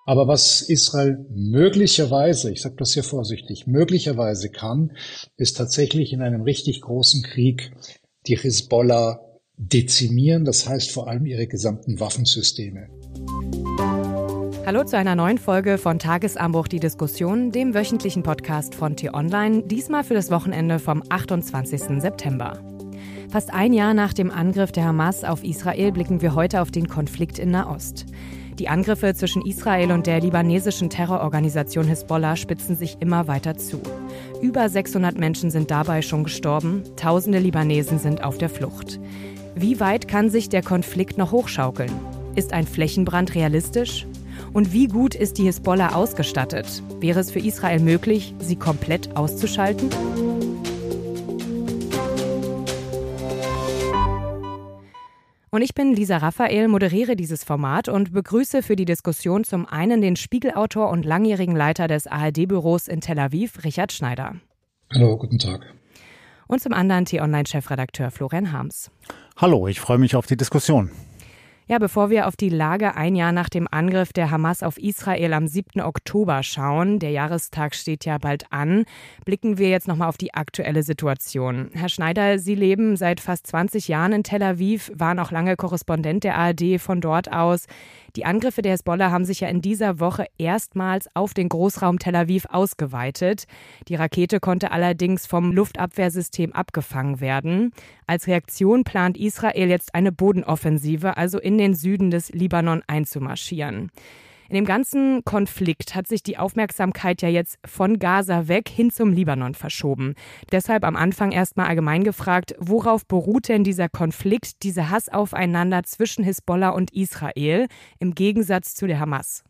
Aber was Israel möglicherweise, ich sage das hier vorsichtig, möglicherweise kann, ist tatsächlich in einem richtig großen Krieg die Hisbollah dezimieren, das heißt vor allem ihre gesamten Waffensysteme. Hallo zu einer neuen Folge von Tagesanbruch die Diskussion, dem wöchentlichen Podcast von T-Online, diesmal für das Wochenende vom 28. September. Fast ein Jahr nach dem Angriff der Hamas auf Israel blicken wir heute auf den Konflikt in Nahost. Die Angriffe zwischen Israel und der libanesischen Terrororganisation Hisbollah spitzen sich immer weiter zu. Über 600 Menschen sind dabei schon gestorben, Tausende Libanesen sind auf der Flucht. Wie weit kann sich der Konflikt noch hochschaukeln? Ist ein Flächenbrand realistisch? Und wie gut ist die Hisbollah ausgestattet? Wäre es für Israel möglich, sie komplett auszuschalten? Und ich bin Lisa Raphael, moderiere dieses Format und begrüße für die Diskussion zum einen den Spiegel-Autor und langjährigen Leiter des ARD-Büros in Tel Aviv, Richard Schneider. Hallo, guten Tag. Und zum anderen T-Online-Chefredakteur Florian Harms. Hallo, ich freue mich auf die Diskussion. Ja, bevor wir auf die Lage ein Jahr nach dem Angriff der Hamas auf Israel am 7. Oktober schauen, der Jahrestag steht ja bald an, blicken wir jetzt nochmal auf die aktuelle Situation. Herr Schneider, Sie leben seit fast 20 Jahren in Tel Aviv, waren auch lange Korrespondent der ARD von dort aus. Die Angriffe der Hisbollah haben sich ja in dieser Woche erstmals auf den Großraum Tel Aviv ausgeweitet. Die Rakete konnte allerdings vom Luftabwehrsystem abgefangen werden. Als Reaktion plant Israel jetzt eine Bodenoffensive, also in den Süden des Libanon einzumarschieren. In dem ganzen Konflikt hat sich die Aufmerksamkeit ja jetzt von Gaza weg hin zum Libanon verschoben. Deshalb am Anfang erstmal allgemein gefragt, worauf beruht denn dieser Konflikt, dieser Hass aufeinander zwischen Hisbollah und Israel im Gegensatz zu der Hamas?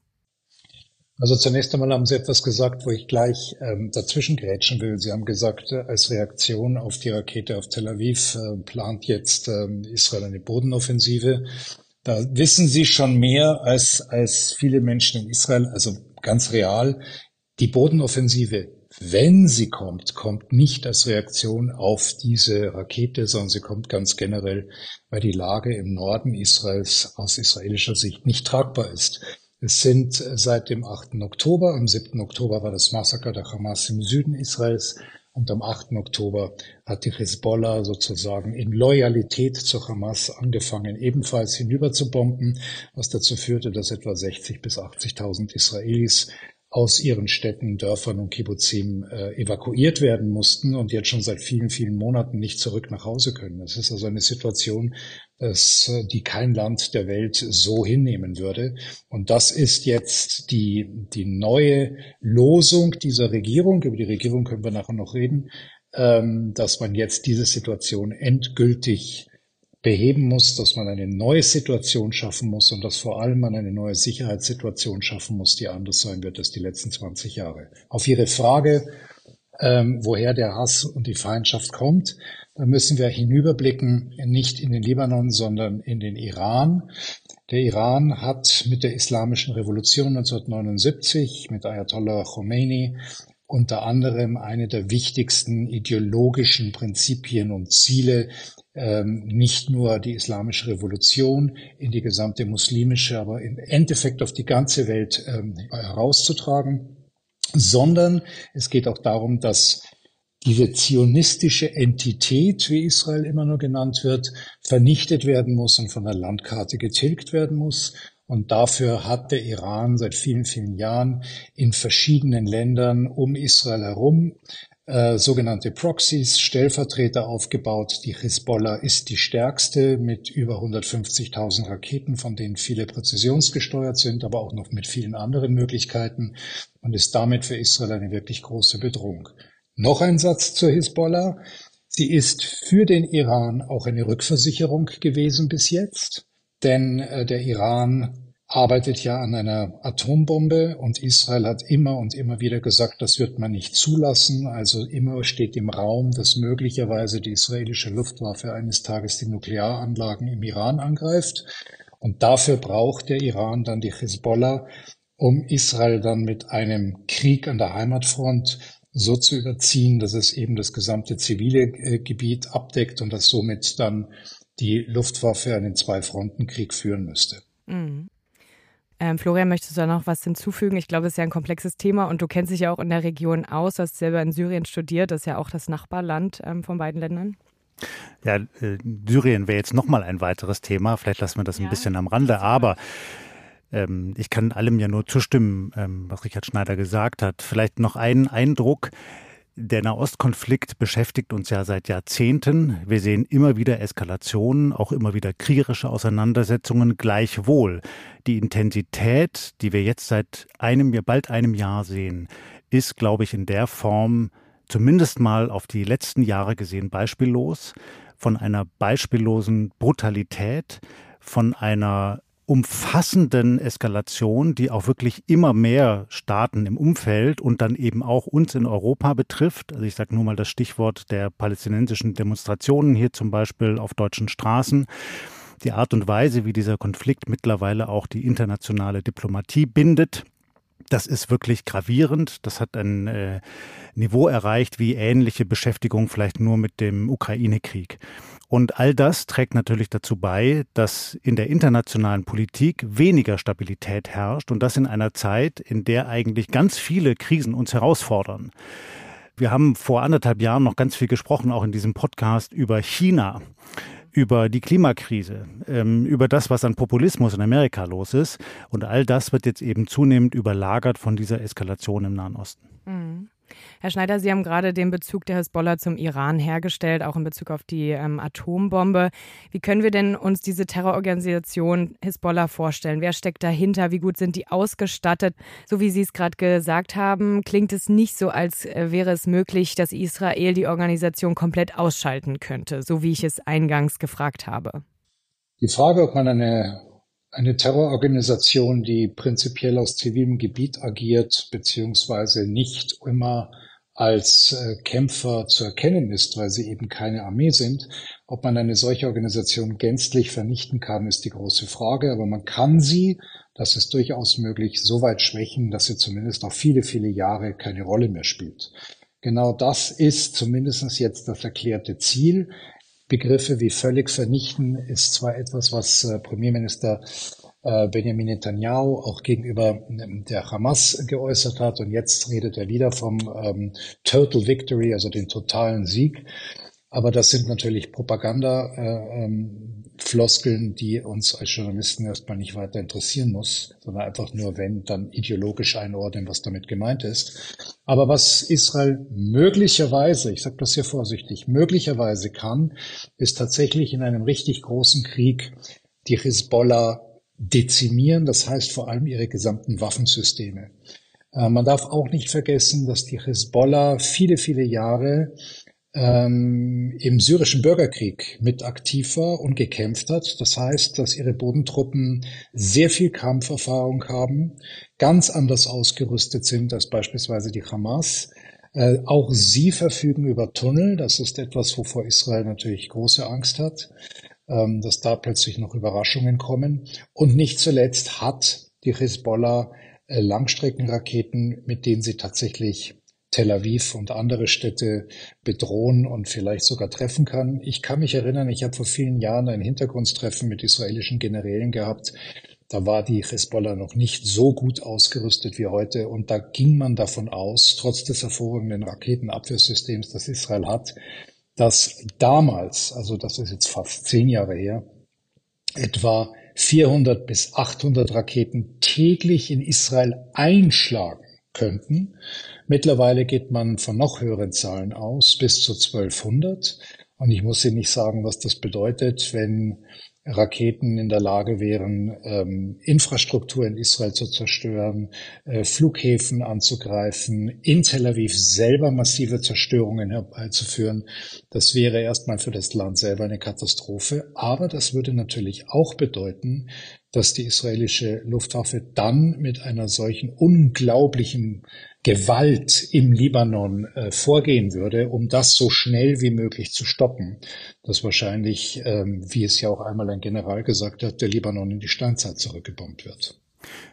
Also zunächst einmal haben Sie etwas gesagt, wo ich gleich dazwischen grätschen will. Sie haben gesagt, als Reaktion auf die Rakete auf Tel Aviv plant jetzt Israel eine Bodenoffensive. Da wissen Sie schon mehr als viele Menschen in Israel, also ganz real. Die Bodenoffensive, wenn sie kommt, kommt nicht als Reaktion auf diese Rakete, sondern sie kommt ganz generell, weil die Lage im Norden Israels aus israelischer Sicht nicht tragbar ist. Es sind seit dem 8. Oktober, am 7. Oktober war das Massaker der Hamas im Süden Israels, und am 8. Oktober hat die Hisbollah sozusagen in Loyalität zur Hamas angefangen, ebenfalls hinüber zu bomben, was dazu führte, dass etwa 60.000 bis 80.000 Israelis aus ihren Städten, Dörfern und Kibbuzim evakuiert werden mussten und jetzt schon seit vielen, vielen Monaten nicht zurück nach Hause können. Das ist also eine Situation, die kein Land der Welt so hinnehmen würde. Und das ist jetzt die neue Losung dieser Regierung. Über die Regierung können wir nachher noch reden, dass man jetzt diese Situation endgültig beheben muss, dass man eine neue Situation schaffen muss und dass vor allem man eine neue Sicherheitssituation schaffen muss, die anders sein wird als die letzten 20 Jahre. Auf Ihre Frage, woher der Hass und die Feindschaft kommt, da müssen wir hinüberblicken, nicht in den Libanon, sondern in den Iran. Der Iran hat mit der Islamischen Revolution 1979, mit Ayatollah Khomeini, unter anderem eine der wichtigsten ideologischen Prinzipien und Ziele, nicht nur die Islamische Revolution in die gesamte muslimische, aber im Endeffekt auf die ganze Welt herauszutragen, sondern es geht auch darum, dass diese zionistische Entität, wie Israel immer nur genannt wird, vernichtet werden muss und von der Landkarte getilgt werden muss. Und dafür hat der Iran seit vielen, vielen Jahren in verschiedenen Ländern um Israel herum sogenannte Proxys, Stellvertreter aufgebaut. Die Hisbollah ist die stärkste mit über 150.000 Raketen, von denen viele präzisionsgesteuert sind, aber auch noch mit vielen anderen Möglichkeiten und ist damit für Israel eine wirklich große Bedrohung. Noch ein Satz zur Hisbollah. Sie ist für den Iran auch eine Rückversicherung gewesen bis jetzt, denn der Iran arbeitet ja an einer Atombombe und Israel hat immer und immer wieder gesagt, das wird man nicht zulassen. Also immer steht im Raum, dass möglicherweise die israelische Luftwaffe eines Tages die Nuklearanlagen im Iran angreift. Und dafür braucht der Iran dann die Hisbollah, um Israel dann mit einem Krieg an der Heimatfront so zu überziehen, dass es eben das gesamte zivile Gebiet abdeckt und dass somit dann die Luftwaffe einen Zwei-Fronten-Krieg führen müsste. Mhm. Florian, möchtest du da noch was hinzufügen? Ich glaube, es ist ja ein komplexes Thema und du kennst dich ja auch in der Region aus, du hast selber in Syrien studiert, das ist ja auch das Nachbarland von beiden Ländern. Ja, Syrien wäre jetzt nochmal ein weiteres Thema, vielleicht lassen wir das ein bisschen am Rande, aber ich kann allem ja nur zustimmen, was Richard Schneider gesagt hat. Vielleicht noch einen Eindruck. Der Nahostkonflikt beschäftigt uns ja seit Jahrzehnten. Wir sehen immer wieder Eskalationen, auch immer wieder kriegerische Auseinandersetzungen. Gleichwohl die Intensität, die wir jetzt seit bald einem Jahr sehen, ist, glaube ich, in der Form zumindest mal auf die letzten Jahre gesehen beispiellos. Von einer beispiellosen Brutalität, von einer umfassenden Eskalation, die auch wirklich immer mehr Staaten im Umfeld und dann eben auch uns in Europa betrifft. Also ich sage nur mal das Stichwort der palästinensischen Demonstrationen hier zum Beispiel auf deutschen Straßen. Die Art und Weise, wie dieser Konflikt mittlerweile auch die internationale Diplomatie bindet, das ist wirklich gravierend. Das hat ein Niveau erreicht wie ähnliche Beschäftigung vielleicht nur mit dem Ukraine-Krieg. Und all das trägt natürlich dazu bei, dass in der internationalen Politik weniger Stabilität herrscht und das in einer Zeit, in der eigentlich ganz viele Krisen uns herausfordern. Wir haben vor 1,5 Jahren noch ganz viel gesprochen, auch in diesem Podcast, über China, über die Klimakrise, über das, was an Populismus in Amerika los ist. Und all das wird jetzt eben zunehmend überlagert von dieser Eskalation im Nahen Osten. Mhm. Herr Schneider, Sie haben gerade den Bezug der Hisbollah zum Iran hergestellt, auch in Bezug auf die Atombombe. Wie können wir denn uns diese Terrororganisation Hisbollah vorstellen? Wer steckt dahinter? Wie gut sind die ausgestattet? So wie Sie es gerade gesagt haben, klingt es nicht so, als wäre es möglich, dass Israel die Organisation komplett ausschalten könnte, so wie ich es eingangs gefragt habe. Die Frage, ob man eine Terrororganisation, die prinzipiell aus zivilem Gebiet agiert, beziehungsweise nicht immer als Kämpfer zu erkennen ist, weil sie eben keine Armee sind. Ob man eine solche Organisation gänzlich vernichten kann, ist die große Frage. Aber man kann sie, das ist durchaus möglich, so weit schwächen, dass sie zumindest noch viele, viele Jahre keine Rolle mehr spielt. Genau das ist zumindest jetzt das erklärte Ziel. Begriffe wie völlig vernichten ist zwar etwas, was Premierminister Benjamin Netanyahu auch gegenüber der Hamas geäußert hat, und jetzt redet er wieder vom Total Victory, also den totalen Sieg. Aber das sind natürlich Propaganda-Floskeln, die uns als Journalisten erstmal nicht weiter interessieren muss, sondern einfach nur, wenn, dann ideologisch einordnen, was damit gemeint ist. Aber was Israel möglicherweise, ich sage das hier vorsichtig, möglicherweise kann, ist tatsächlich in einem richtig großen Krieg die Hisbollah dezimieren, das heißt vor allem ihre gesamten Waffensysteme. Man darf auch nicht vergessen, dass die Hisbollah viele, viele Jahre im syrischen Bürgerkrieg mit aktiv war und gekämpft hat. Das heißt, dass ihre Bodentruppen sehr viel Kampferfahrung haben, ganz anders ausgerüstet sind als beispielsweise die Hamas. Auch sie verfügen über Tunnel. Das ist etwas, wovor Israel natürlich große Angst hat, dass da plötzlich noch Überraschungen kommen. Und nicht zuletzt hat die Hisbollah Langstreckenraketen, mit denen sie tatsächlich Tel Aviv und andere Städte bedrohen und vielleicht sogar treffen kann. Ich kann mich erinnern, ich habe vor vielen Jahren ein Hintergrundtreffen mit israelischen Generälen gehabt. Da war die Hisbollah noch nicht so gut ausgerüstet wie heute, und da ging man davon aus, trotz des hervorragenden Raketenabwehrsystems, das Israel hat, dass damals, also das ist jetzt fast 10 Jahre her, etwa 400 bis 800 Raketen täglich in Israel einschlagen könnten. Mittlerweile geht man von noch höheren Zahlen aus, bis zu 1200. Und ich muss Ihnen nicht sagen, was das bedeutet, wenn Raketen in der Lage wären, Infrastruktur in Israel zu zerstören, Flughäfen anzugreifen, in Tel Aviv selber massive Zerstörungen herbeizuführen. Das wäre erstmal für das Land selber eine Katastrophe. Aber das würde natürlich auch bedeuten, dass die israelische Luftwaffe dann mit einer solchen unglaublichen Gewalt im Libanon vorgehen würde, um das so schnell wie möglich zu stoppen, dass wahrscheinlich, wie es ja auch einmal ein General gesagt hat, der Libanon in die Steinzeit zurückgebombt wird.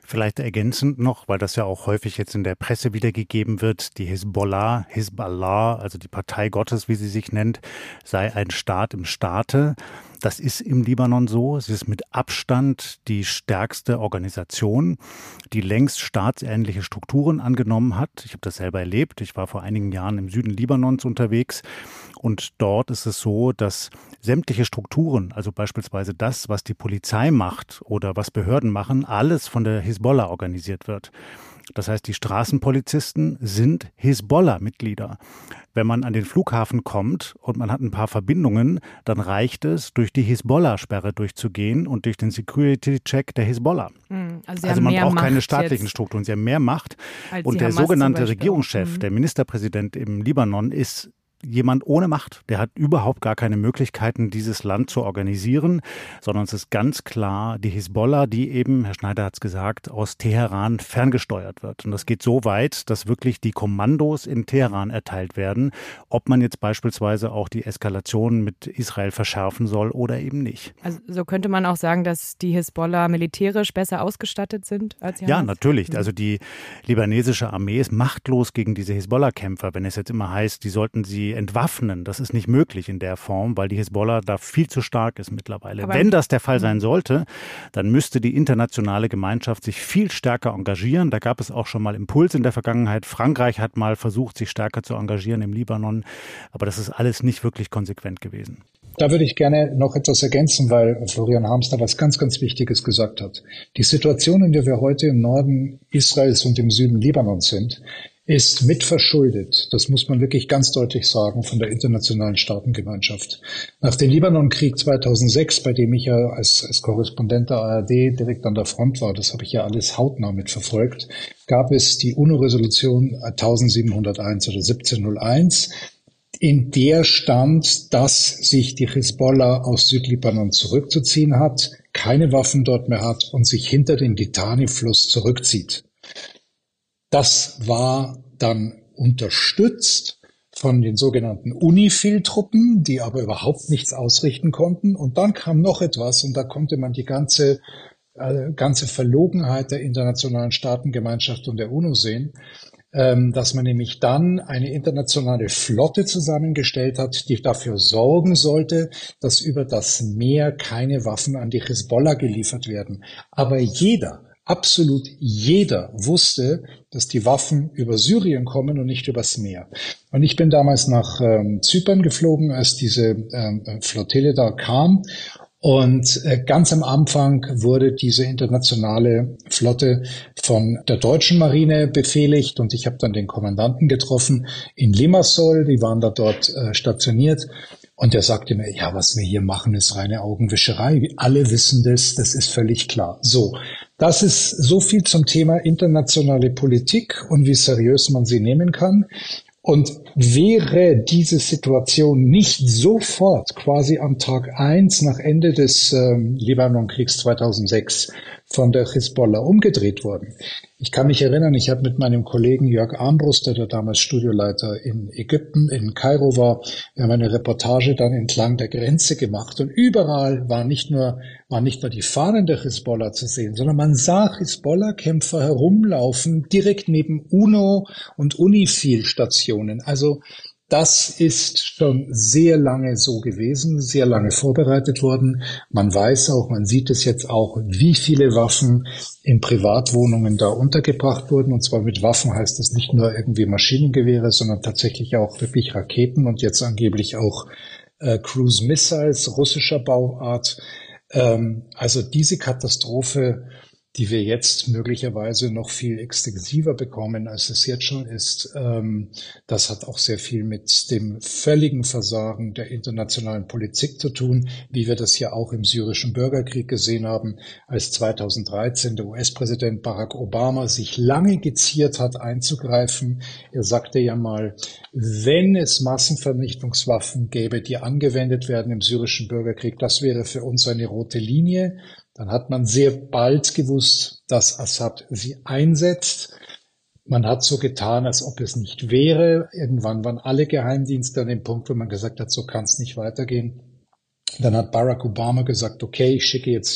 Vielleicht ergänzend noch, weil das ja auch häufig jetzt in der Presse wiedergegeben wird, die Hisbollah, also die Partei Gottes, wie sie sich nennt, sei ein Staat im Staate. Das ist im Libanon so. Es ist mit Abstand die stärkste Organisation, die längst staatsähnliche Strukturen angenommen hat. Ich habe das selber erlebt. Ich war vor einigen Jahren im Süden Libanons unterwegs. Und dort ist es so, dass sämtliche Strukturen, also beispielsweise das, was die Polizei macht oder was Behörden machen, alles von der Hisbollah organisiert wird. Das heißt, die Straßenpolizisten sind Hisbollah-Mitglieder. Wenn man an den Flughafen kommt und man hat ein paar Verbindungen, dann reicht es, durch die Hisbollah-Sperre durchzugehen und durch den Security-Check der Hisbollah. Also man braucht keine staatlichen Strukturen, sie haben mehr Macht. Und der sogenannte Regierungschef, der Ministerpräsident im Libanon, ist jemand ohne Macht. Der hat überhaupt gar keine Möglichkeiten, dieses Land zu organisieren, sondern es ist ganz klar die Hisbollah, die eben, Herr Schneider hat es gesagt, aus Teheran ferngesteuert wird. Und das geht so weit, dass wirklich die Kommandos in Teheran erteilt werden, ob man jetzt beispielsweise auch die Eskalation mit Israel verschärfen soll oder eben nicht. Also so könnte man auch sagen, dass die Hisbollah militärisch besser ausgestattet sind als die Hamas? Ja, natürlich. Also die libanesische Armee ist machtlos gegen diese Hisbollah-Kämpfer. Wenn es jetzt immer heißt, die sollten sie entwaffnen. Das ist nicht möglich in der Form, weil die Hisbollah da viel zu stark ist mittlerweile. Aber wenn das der Fall sein sollte, dann müsste die internationale Gemeinschaft sich viel stärker engagieren. Da gab es auch schon mal Impulse in der Vergangenheit. Frankreich hat mal versucht, sich stärker zu engagieren im Libanon. Aber das ist alles nicht wirklich konsequent gewesen. Da würde ich gerne noch etwas ergänzen, weil Florian Harms da was ganz, ganz Wichtiges gesagt hat. Die Situation, in der wir heute im Norden Israels und im Süden Libanons sind, ist mitverschuldet, das muss man wirklich ganz deutlich sagen, von der internationalen Staatengemeinschaft. Nach dem Libanonkrieg 2006, bei dem ich ja als Korrespondent der ARD direkt an der Front war, das habe ich ja alles hautnah mitverfolgt, gab es die UNO-Resolution 1701 oder 1701, in der stand, dass sich die Hisbollah aus Südlibanon zurückzuziehen hat, keine Waffen dort mehr hat und sich hinter den Litani-Fluss zurückzieht. Das war dann unterstützt von den sogenannten UNIFIL-Truppen, die aber überhaupt nichts ausrichten konnten. Und dann kam noch etwas, und da konnte man die ganze Verlogenheit der internationalen Staatengemeinschaft und der UNO sehen, dass man nämlich dann eine internationale Flotte zusammengestellt hat, die dafür sorgen sollte, dass über das Meer keine Waffen an die Hisbollah geliefert werden. Aber absolut jeder wusste, dass die Waffen über Syrien kommen und nicht übers Meer. Und ich bin damals nach Zypern geflogen, als diese Flottille da kam. Und ganz am Anfang wurde diese internationale Flotte von der deutschen Marine befehligt. Und ich habe dann den Kommandanten getroffen in Limassol. Die waren da dort stationiert. Und er sagte mir, ja, was wir hier machen, ist reine Augenwischerei. Alle wissen das ist völlig klar. So, das ist so viel zum Thema internationale Politik und wie seriös man sie nehmen kann. Und wäre diese Situation nicht sofort quasi am Tag 1 nach Ende des Libanonkriegs 2006 von der Hisbollah umgedreht worden. Ich kann mich erinnern, ich habe mit meinem Kollegen Jörg Armbruster, der damals Studioleiter in Ägypten, in Kairo war, wir haben eine Reportage dann entlang der Grenze gemacht und überall waren nicht nur die Fahnen der Hisbollah zu sehen, sondern man sah Hisbollah-Kämpfer herumlaufen direkt neben UNO und UNIFIL-Stationen. Also das ist schon sehr lange so gewesen, sehr lange vorbereitet worden. Man weiß auch, man sieht es jetzt auch, wie viele Waffen in Privatwohnungen da untergebracht wurden. Und zwar mit Waffen heißt das nicht nur irgendwie Maschinengewehre, sondern tatsächlich auch wirklich Raketen und jetzt angeblich auch Cruise Missiles russischer Bauart. Also diese Katastrophe, die wir jetzt möglicherweise noch viel extensiver bekommen, als es jetzt schon ist. Das hat auch sehr viel mit dem völligen Versagen der internationalen Politik zu tun, wie wir das ja auch im syrischen Bürgerkrieg gesehen haben, als 2013 der US-Präsident Barack Obama sich lange geziert hat, einzugreifen. Er sagte ja mal, wenn es Massenvernichtungswaffen gäbe, die angewendet werden im syrischen Bürgerkrieg, das wäre für uns eine rote Linie. Dann hat man sehr bald gewusst, dass Assad sie einsetzt. Man hat so getan, als ob es nicht wäre. Irgendwann waren alle Geheimdienste an dem Punkt, wo man gesagt hat, so kann es nicht weitergehen. Dann hat Barack Obama gesagt, okay, ich schicke jetzt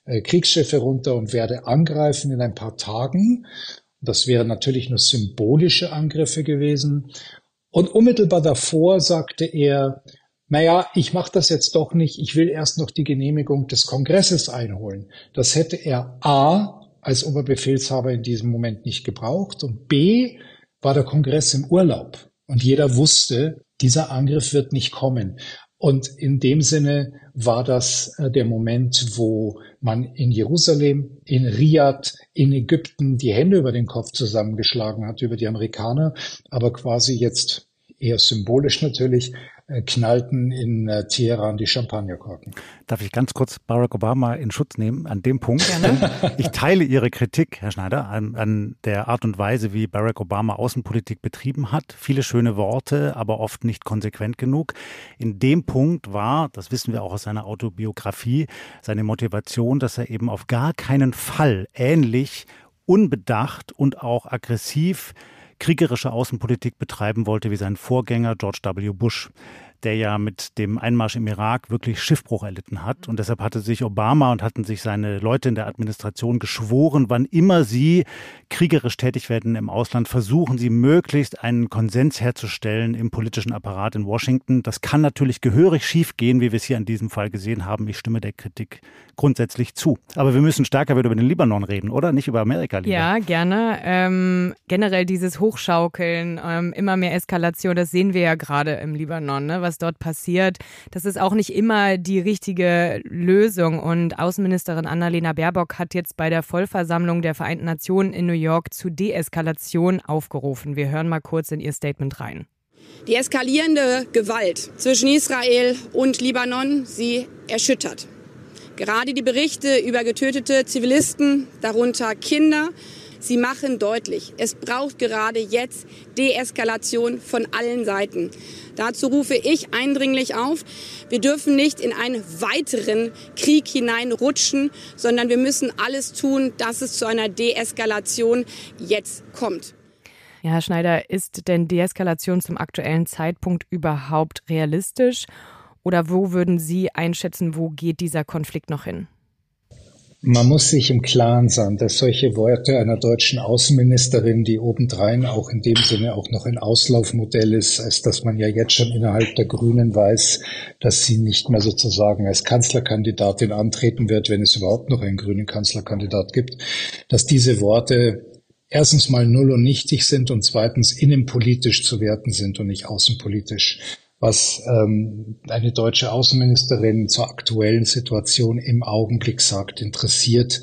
Kriegsschiffe runter und werde angreifen in ein paar Tagen. Das wären natürlich nur symbolische Angriffe gewesen. Und unmittelbar davor sagte er, naja, ich mache das jetzt doch nicht, ich will erst noch die Genehmigung des Kongresses einholen. Das hätte er A als Oberbefehlshaber in diesem Moment nicht gebraucht und B war der Kongress im Urlaub und jeder wusste, dieser Angriff wird nicht kommen. Und in dem Sinne war das der Moment, wo man in Jerusalem, in Riad, in Ägypten die Hände über den Kopf zusammengeschlagen hat über die Amerikaner, aber quasi jetzt eher symbolisch natürlich knallten in Teheran die Champagnerkorken. Darf ich ganz kurz Barack Obama in Schutz nehmen an dem Punkt? Denn ich teile Ihre Kritik, Herr Schneider, an der Art und Weise, wie Barack Obama Außenpolitik betrieben hat. Viele schöne Worte, aber oft nicht konsequent genug. In dem Punkt war, das wissen wir auch aus seiner Autobiografie, seine Motivation, dass er eben auf gar keinen Fall ähnlich unbedacht und auch aggressiv kriegerische Außenpolitik betreiben wollte wie sein Vorgänger George W. Bush, der ja mit dem Einmarsch im Irak wirklich Schiffbruch erlitten hat. Und deshalb hatte sich Obama und hatten sich seine Leute in der Administration geschworen, wann immer sie kriegerisch tätig werden im Ausland, versuchen sie möglichst einen Konsens herzustellen im politischen Apparat in Washington. Das kann natürlich gehörig schief gehen, wie wir es hier in diesem Fall gesehen haben. Ich stimme der Kritik grundsätzlich zu. Aber wir müssen stärker wieder über den Libanon reden, oder? Nicht über Amerika lieber. Ja, gerne. Generell dieses Hochschaukeln, immer mehr Eskalation, das sehen wir ja gerade im Libanon, ne? Was dort passiert. Das ist auch nicht immer die richtige Lösung. Und Außenministerin Annalena Baerbock hat jetzt bei der Vollversammlung der Vereinten Nationen in New York zu Deeskalation aufgerufen. Wir hören mal kurz in ihr Statement rein. Die eskalierende Gewalt zwischen Israel und Libanon, sie erschüttert. Gerade die Berichte über getötete Zivilisten, darunter Kinder, sie machen deutlich, es braucht gerade jetzt Deeskalation von allen Seiten. Dazu rufe ich eindringlich auf, wir dürfen nicht in einen weiteren Krieg hineinrutschen, sondern wir müssen alles tun, dass es zu einer Deeskalation jetzt kommt. Ja, Herr Schneider, ist denn Deeskalation zum aktuellen Zeitpunkt überhaupt realistisch? Oder wo würden Sie einschätzen, wo geht dieser Konflikt noch hin? Man muss sich im Klaren sein, dass solche Worte einer deutschen Außenministerin, die obendrein auch in dem Sinne auch noch ein Auslaufmodell ist, als dass man ja jetzt schon innerhalb der Grünen weiß, dass sie nicht mehr sozusagen als Kanzlerkandidatin antreten wird, wenn es überhaupt noch einen grünen Kanzlerkandidat gibt, dass diese Worte erstens mal null und nichtig sind und zweitens innenpolitisch zu werten sind und nicht außenpolitisch. Was eine deutsche Außenministerin zur aktuellen Situation im Augenblick sagt, interessiert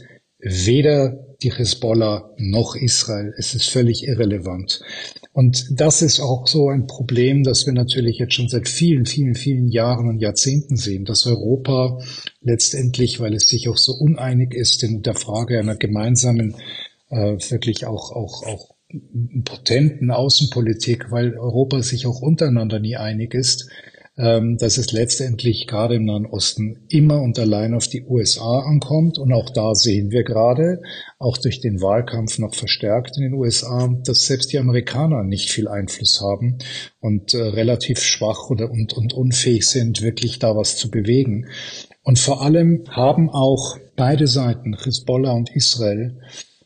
weder die Hisbollah noch Israel. Es ist völlig irrelevant. Und das ist auch so ein Problem, das wir natürlich jetzt schon seit vielen, vielen, vielen Jahren und Jahrzehnten sehen, dass Europa letztendlich, weil es sich auch so uneinig ist in der Frage einer gemeinsamen, wirklich auch potenten Außenpolitik, weil Europa sich auch untereinander nie einig ist, dass es letztendlich gerade im Nahen Osten immer und allein auf die USA ankommt. Und auch da sehen wir gerade, auch durch den Wahlkampf noch verstärkt in den USA, dass selbst die Amerikaner nicht viel Einfluss haben und relativ schwach und unfähig sind, wirklich da was zu bewegen. Und vor allem haben auch beide Seiten, Hisbollah und Israel,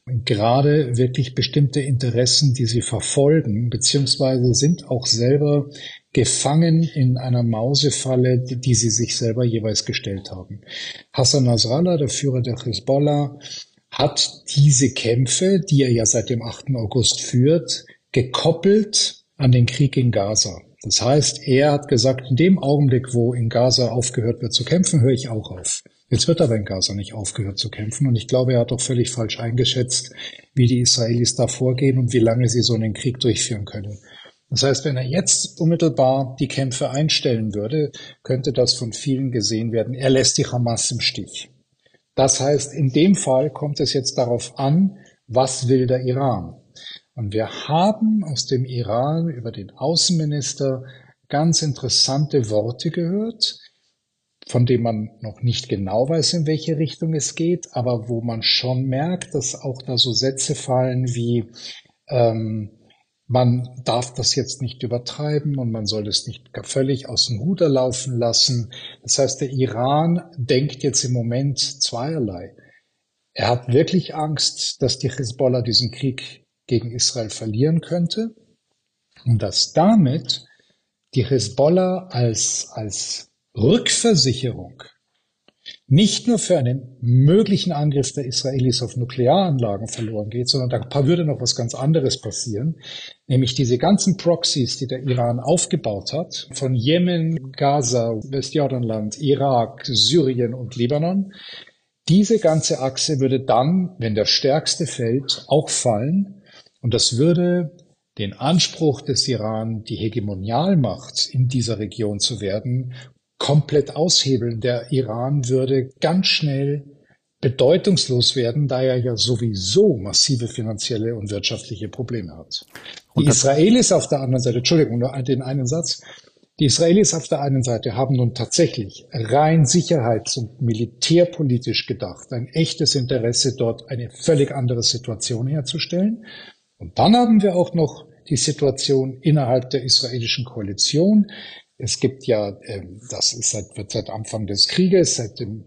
gerade wirklich bestimmte Interessen, die sie verfolgen, beziehungsweise sind auch selber gefangen in einer Mausefalle, die sie sich selber jeweils gestellt haben. Hassan Nasrallah, der Führer der Hisbollah, hat diese Kämpfe, die er ja seit dem 8. August führt, gekoppelt an den Krieg in Gaza. Das heißt, er hat gesagt, in dem Augenblick, wo in Gaza aufgehört wird zu kämpfen, höre ich auch auf. Jetzt wird aber in Gaza nicht aufgehört zu kämpfen und ich glaube, er hat auch völlig falsch eingeschätzt, wie die Israelis da vorgehen und wie lange sie so einen Krieg durchführen können. Das heißt, wenn er jetzt unmittelbar die Kämpfe einstellen würde, könnte das von vielen gesehen werden, er lässt die Hamas im Stich. Das heißt, in dem Fall kommt es jetzt darauf an, was will der Iran? Und wir haben aus dem Iran über den Außenminister ganz interessante Worte gehört, von dem man noch nicht genau weiß, in welche Richtung es geht, aber wo man schon merkt, dass auch da so Sätze fallen wie, man darf das jetzt nicht übertreiben und man soll es nicht völlig aus dem Ruder laufen lassen. Das heißt, der Iran denkt jetzt im Moment zweierlei. Er hat wirklich Angst, dass die Hisbollah diesen Krieg gegen Israel verlieren könnte und dass damit die Hisbollah als Rückversicherung nicht nur für einen möglichen Angriff der Israelis auf Nuklearanlagen verloren geht, sondern da würde noch was ganz anderes passieren, nämlich diese ganzen Proxys, die der Iran aufgebaut hat, von Jemen, Gaza, Westjordanland, Irak, Syrien und Libanon. Diese ganze Achse würde dann, wenn der Stärkste fällt, auch fallen. Und das würde den Anspruch des Iran, die Hegemonialmacht in dieser Region zu werden, komplett aushebeln. Der Iran würde ganz schnell bedeutungslos werden, da er ja sowieso massive finanzielle und wirtschaftliche Probleme hat. Die Israelis auf der anderen Seite, Entschuldigung, nur den einen Satz. Die Israelis auf der einen Seite haben nun tatsächlich rein sicherheits- und militärpolitisch gedacht, ein echtes Interesse, dort eine völlig andere Situation herzustellen. Und dann haben wir auch noch die Situation innerhalb der israelischen Koalition. Es gibt ja, wird seit Anfang des Krieges, seit dem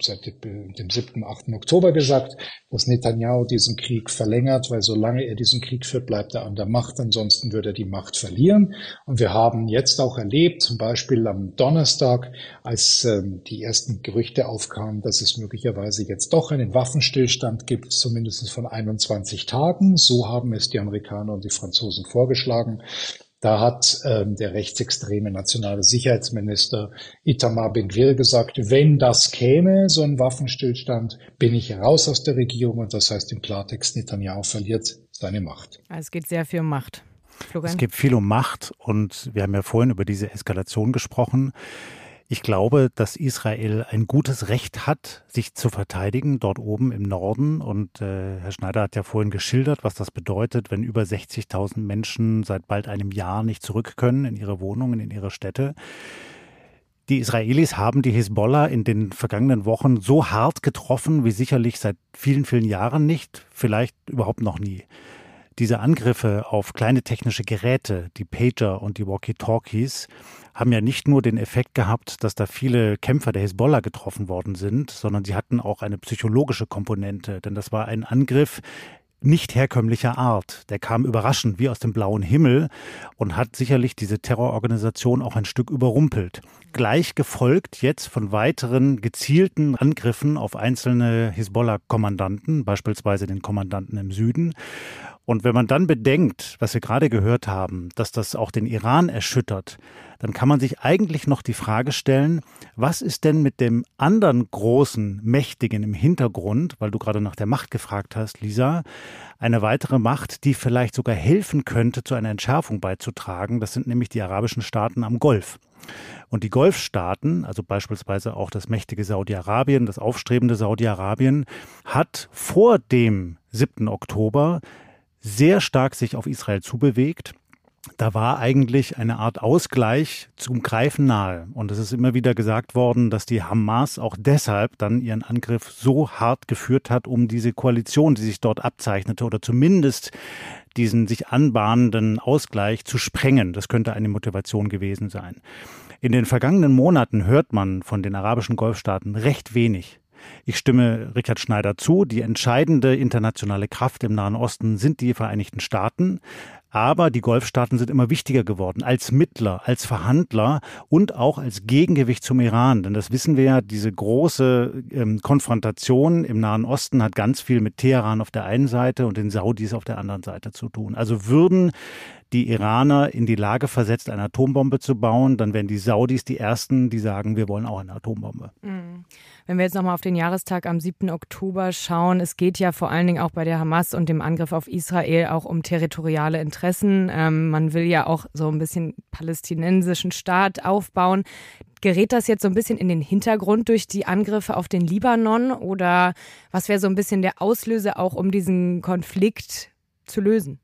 7., 8. Oktober gesagt, dass Netanyahu diesen Krieg verlängert, weil solange er diesen Krieg führt, bleibt er an der Macht, ansonsten würde er die Macht verlieren. Und wir haben jetzt auch erlebt, zum Beispiel am Donnerstag, als die ersten Gerüchte aufkamen, dass es möglicherweise jetzt doch einen Waffenstillstand gibt, zumindest von 21 Tagen. So haben es die Amerikaner und die Franzosen vorgeschlagen. Da hat der rechtsextreme nationale Sicherheitsminister Itamar Ben-Gvir gesagt, wenn das käme, so ein Waffenstillstand, bin ich raus aus der Regierung. Und das heißt im Klartext, Netanyahu verliert seine Macht. Also es geht sehr viel um Macht. Florian? Es geht viel um Macht und wir haben ja vorhin über diese Eskalation gesprochen. Ich glaube, dass Israel ein gutes Recht hat, sich zu verteidigen, dort oben im Norden. Und Herr Schneider hat ja vorhin geschildert, was das bedeutet, wenn über 60.000 Menschen seit bald einem Jahr nicht zurück können in ihre Wohnungen, in ihre Städte. Die Israelis haben die Hisbollah in den vergangenen Wochen so hart getroffen, wie sicherlich seit vielen, vielen Jahren nicht, vielleicht überhaupt noch nie. Diese Angriffe auf kleine technische Geräte, die Pager und die Walkie-Talkies, haben ja nicht nur den Effekt gehabt, dass da viele Kämpfer der Hisbollah getroffen worden sind, sondern sie hatten auch eine psychologische Komponente. Denn das war ein Angriff nicht herkömmlicher Art. Der kam überraschend wie aus dem blauen Himmel und hat sicherlich diese Terrororganisation auch ein Stück überrumpelt. Gleich gefolgt jetzt von weiteren gezielten Angriffen auf einzelne Hisbollah-Kommandanten, beispielsweise den Kommandanten im Süden. Und wenn man dann bedenkt, was wir gerade gehört haben, dass das auch den Iran erschüttert, dann kann man sich eigentlich noch die Frage stellen, was ist denn mit dem anderen großen Mächtigen im Hintergrund, weil du gerade nach der Macht gefragt hast, Lisa, eine weitere Macht, die vielleicht sogar helfen könnte, zu einer Entschärfung beizutragen, das sind nämlich die arabischen Staaten am Golf. Und die Golfstaaten, also beispielsweise auch das mächtige Saudi-Arabien, das aufstrebende Saudi-Arabien, hat vor dem 7. Oktober sehr stark sich auf Israel zubewegt. Da war eigentlich eine Art Ausgleich zum Greifen nahe. Und es ist immer wieder gesagt worden, dass die Hamas auch deshalb dann ihren Angriff so hart geführt hat, um diese Koalition, die sich dort abzeichnete, oder zumindest diesen sich anbahnenden Ausgleich zu sprengen. Das könnte eine Motivation gewesen sein. In den vergangenen Monaten hört man von den arabischen Golfstaaten recht wenig. Ich stimme Richard Schneider zu. Die entscheidende internationale Kraft im Nahen Osten sind die Vereinigten Staaten. Aber die Golfstaaten sind immer wichtiger geworden als Mittler, als Verhandler und auch als Gegengewicht zum Iran. Denn das wissen wir ja, diese große Konfrontation im Nahen Osten hat ganz viel mit Teheran auf der einen Seite und den Saudis auf der anderen Seite zu tun. Also würden die Iraner in die Lage versetzt, eine Atombombe zu bauen, dann wären die Saudis die Ersten, die sagen, wir wollen auch eine Atombombe. Wenn wir jetzt nochmal auf den Jahrestag am 7. Oktober schauen, es geht ja vor allen Dingen auch bei der Hamas und dem Angriff auf Israel auch um territoriale Interessen. Man will ja auch so ein bisschen palästinensischen Staat aufbauen. Gerät das jetzt so ein bisschen in den Hintergrund durch die Angriffe auf den Libanon oder was wäre so ein bisschen der Auslöser auch, um diesen Konflikt zu lösen?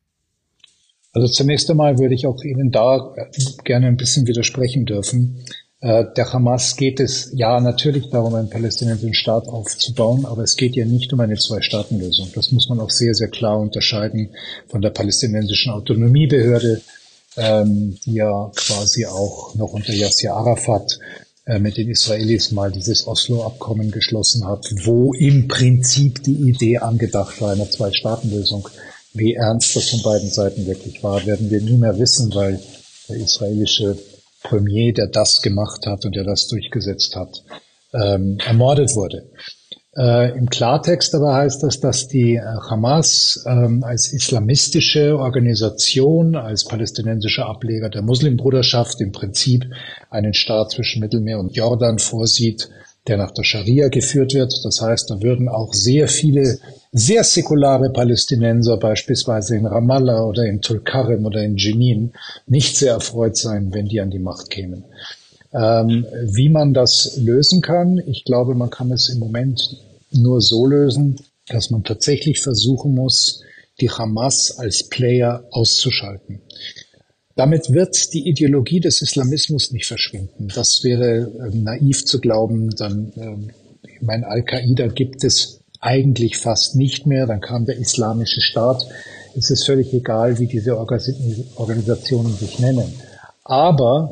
Also zunächst einmal würde ich auch Ihnen da gerne ein bisschen widersprechen dürfen. Der Hamas geht es ja natürlich darum, einen palästinensischen Staat aufzubauen, aber es geht ja nicht um eine Zwei-Staaten-Lösung. Das muss man auch sehr, sehr klar unterscheiden von der palästinensischen Autonomiebehörde, die ja quasi auch noch unter Yasser Arafat mit den Israelis mal dieses Oslo-Abkommen geschlossen hat, wo im Prinzip die Idee angedacht war, einer Zwei-Staaten-Lösung. Wie ernst das von beiden Seiten wirklich war, werden wir nie mehr wissen, weil der israelische Premier, der das gemacht hat und der das durchgesetzt hat, ermordet wurde. Im Klartext aber heißt das, dass die Hamas als islamistische Organisation, als palästinensischer Ableger der Muslimbruderschaft im Prinzip einen Staat zwischen Mittelmeer und Jordan vorsieht, der nach der Scharia geführt wird. Das heißt, da würden auch sehr viele sehr säkulare Palästinenser, beispielsweise in Ramallah oder in Tulkarem oder in Jenin, nicht sehr erfreut sein, wenn die an die Macht kämen. Wie man das lösen kann, ich glaube, man kann es im Moment nur so lösen, dass man tatsächlich versuchen muss, die Hamas als Player auszuschalten. Damit wird die Ideologie des Islamismus nicht verschwinden. Das wäre naiv zu glauben. Al-Qaida gibt es eigentlich fast nicht mehr. Dann kam der Islamische Staat. Es ist völlig egal, wie diese Organisationen sich nennen. Aber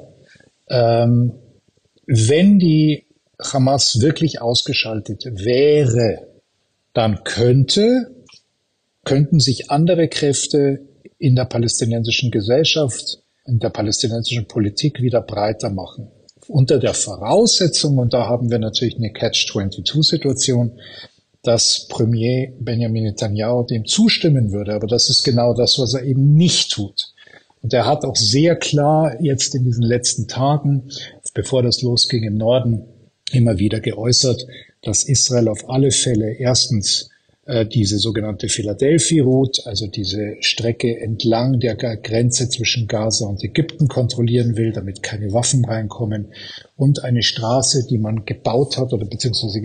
wenn die Hamas wirklich ausgeschaltet wäre, dann könnten sich andere Kräfte in der palästinensischen Gesellschaft, in der palästinensischen Politik wieder breiter machen. Unter der Voraussetzung, und da haben wir natürlich eine Catch-22-Situation, dass Premier Benjamin Netanyahu dem zustimmen würde. Aber das ist genau das, was er eben nicht tut. Und er hat auch sehr klar jetzt in diesen letzten Tagen, bevor das losging im Norden, immer wieder geäußert, dass Israel auf alle Fälle erstens diese sogenannte Philadelphia Route, also diese Strecke entlang der Grenze zwischen Gaza und Ägypten kontrollieren will, damit keine Waffen reinkommen, und eine Straße, die man gebaut hat oder beziehungsweise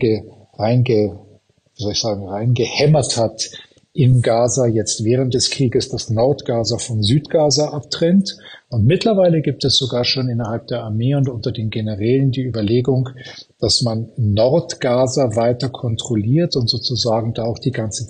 reingehämmert hat in Gaza jetzt während des Krieges, das Nordgaza von Südgaza abtrennt. Und mittlerweile gibt es sogar schon innerhalb der Armee und unter den Generälen die Überlegung, dass man Nordgaza weiter kontrolliert und sozusagen da auch die ganze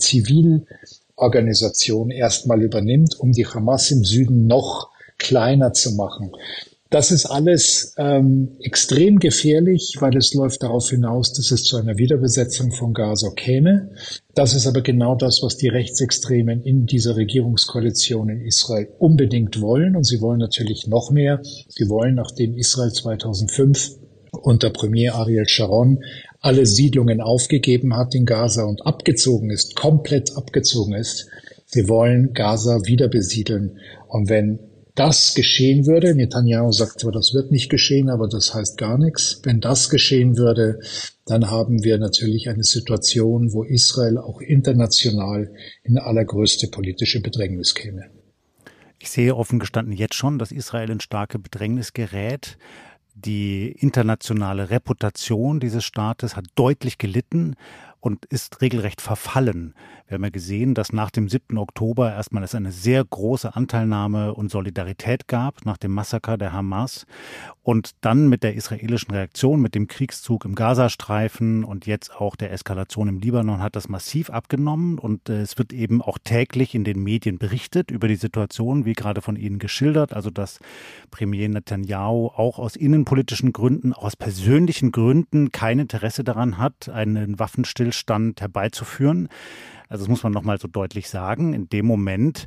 Zivilorganisation erstmal übernimmt, um die Hamas im Süden noch kleiner zu machen. Das ist alles extrem gefährlich, weil es läuft darauf hinaus, dass es zu einer Wiederbesetzung von Gaza käme. Das ist aber genau das, was die Rechtsextremen in dieser Regierungskoalition in Israel unbedingt wollen. Und sie wollen natürlich noch mehr. Sie wollen, nachdem Israel 2005 unter Premier Ariel Sharon alle Siedlungen aufgegeben hat in Gaza und abgezogen ist, komplett abgezogen ist, sie wollen Gaza wieder besiedeln. Und wenn das geschehen würde, Netanyahu sagt zwar, das wird nicht geschehen, aber das heißt gar nichts. Wenn das geschehen würde, dann haben wir natürlich eine Situation, wo Israel auch international in allergrößte politische Bedrängnis käme. Ich sehe offen gestanden jetzt schon, dass Israel in starke Bedrängnis gerät. Die internationale Reputation dieses Staates hat deutlich gelitten und ist regelrecht verfallen. Wir haben ja gesehen, dass nach dem 7. Oktober erstmal es eine sehr große Anteilnahme und Solidarität gab nach dem Massaker der Hamas und dann mit der israelischen Reaktion, mit dem Kriegszug im Gazastreifen und jetzt auch der Eskalation im Libanon hat das massiv abgenommen und es wird eben auch täglich in den Medien berichtet über die Situation, wie gerade von Ihnen geschildert, also dass Premier Netanyahu auch aus innenpolitischen Gründen, aus persönlichen Gründen kein Interesse daran hat, einen Waffenstillstand herbeizuführen. Also das muss man nochmal so deutlich sagen. In dem Moment,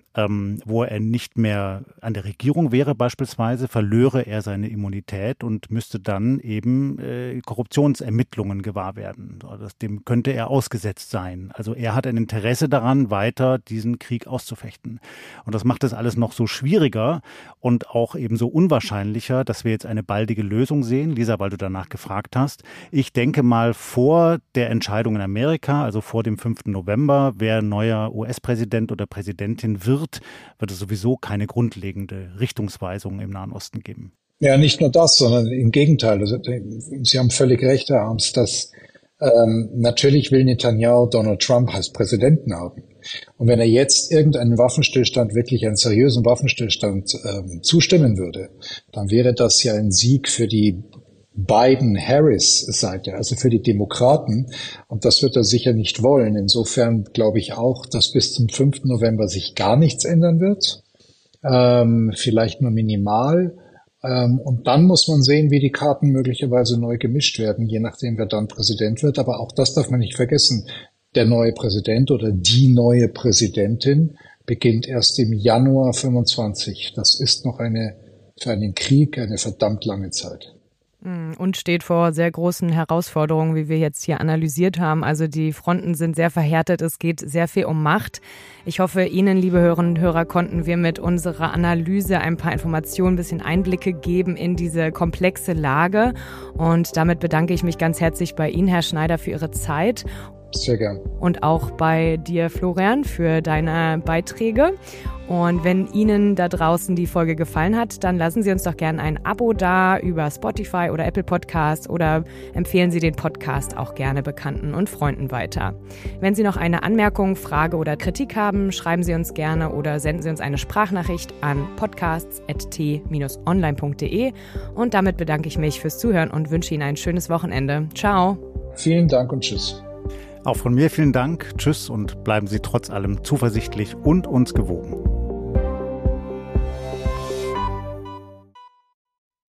wo er nicht mehr an der Regierung wäre beispielsweise, verlöre er seine Immunität und müsste dann eben Korruptionsermittlungen gewahr werden. Dem könnte er ausgesetzt sein. Also er hat ein Interesse daran, weiter diesen Krieg auszufechten. Und das macht es alles noch so schwieriger und auch eben so unwahrscheinlicher, dass wir jetzt eine baldige Lösung sehen. Lisa, weil du danach gefragt hast. Ich denke mal, vor der Entscheidung in Amerika, also vor dem 5. November, wer neuer US-Präsident oder Präsidentin wird es sowieso keine grundlegende Richtungsweisung im Nahen Osten geben. Ja, nicht nur das, sondern im Gegenteil. Also, Sie haben völlig recht, Herr Harms, dass natürlich will Netanyahu Donald Trump als Präsidenten haben. Und wenn er jetzt irgendeinen Waffenstillstand, wirklich einen seriösen Waffenstillstand zustimmen würde, dann wäre das ja ein Sieg für die Biden-Harris-Seite, also für die Demokraten. Und das wird er sicher nicht wollen. Insofern glaube ich auch, dass bis zum 5. November sich gar nichts ändern wird. Vielleicht nur minimal. Und dann muss man sehen, wie die Karten möglicherweise neu gemischt werden, je nachdem, wer dann Präsident wird. Aber auch das darf man nicht vergessen. Der neue Präsident oder die neue Präsidentin beginnt erst im Januar 25. Das ist noch für einen Krieg eine verdammt lange Zeit. Und steht vor sehr großen Herausforderungen, wie wir jetzt hier analysiert haben. Also die Fronten sind sehr verhärtet, es geht sehr viel um Macht. Ich hoffe, Ihnen, liebe Hörerinnen und Hörer, konnten wir mit unserer Analyse ein paar Informationen, ein bisschen Einblicke geben in diese komplexe Lage. Und damit bedanke ich mich ganz herzlich bei Ihnen, Herr Schneider, für Ihre Zeit. Sehr gern. Und auch bei dir, Florian, für deine Beiträge. Und wenn Ihnen da draußen die Folge gefallen hat, dann lassen Sie uns doch gerne ein Abo da über Spotify oder Apple Podcasts oder empfehlen Sie den Podcast auch gerne Bekannten und Freunden weiter. Wenn Sie noch eine Anmerkung, Frage oder Kritik haben, schreiben Sie uns gerne oder senden Sie uns eine Sprachnachricht an podcasts@t-online.de. Und damit bedanke ich mich fürs Zuhören und wünsche Ihnen ein schönes Wochenende. Ciao. Vielen Dank und tschüss. Auch von mir vielen Dank, tschüss und bleiben Sie trotz allem zuversichtlich und uns gewogen.